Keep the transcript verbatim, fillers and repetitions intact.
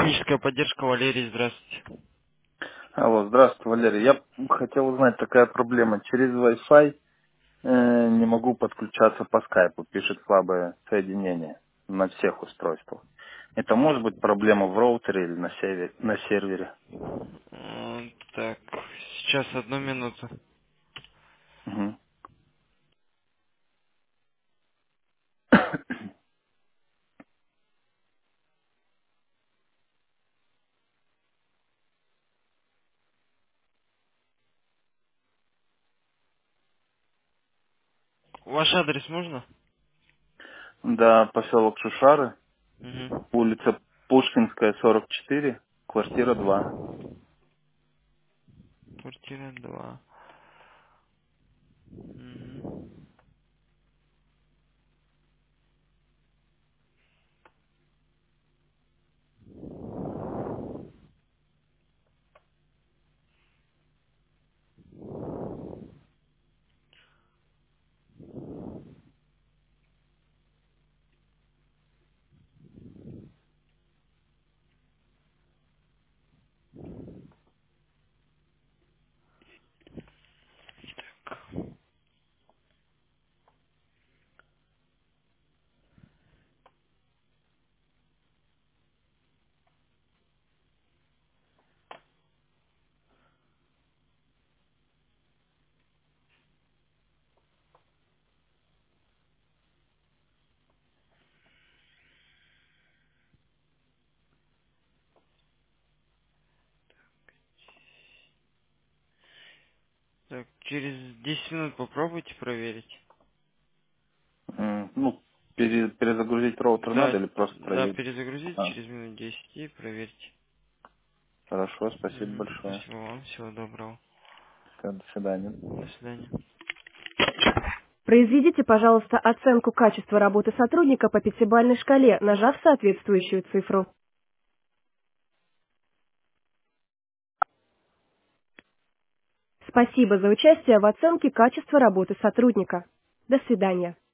Техническая поддержка, Валерий, здравствуйте. Алло, здравствуй, Валерий. Я хотел узнать, такая проблема. Через Wi-Fi э, не могу подключаться по скайпу. Пишет слабое соединение на всех устройствах. Это может быть проблема в роутере или на, север- на сервере? М, Так, сейчас одну минуту. Мгм. Ваш адрес можно? Да, поселок Шушары, Угу. улица Пушкинская, сорок четыре, квартира два. Квартира два. Мгм. Так, через десять минут попробуйте проверить. М, Ну, пере- перезагрузить роутер Да, надо или просто да, проверить? перезагрузите А, через минут десять и проверьте. хорошо, спасибо Мгм. большое. Спасибо вам, всего доброго. Всё, до свидания. До свидания. Произведите, пожалуйста, оценку качества работы сотрудника по пятибалльной шкале, нажав соответствующую цифру. Спасибо за участие в оценке качества работы сотрудника. До свидания.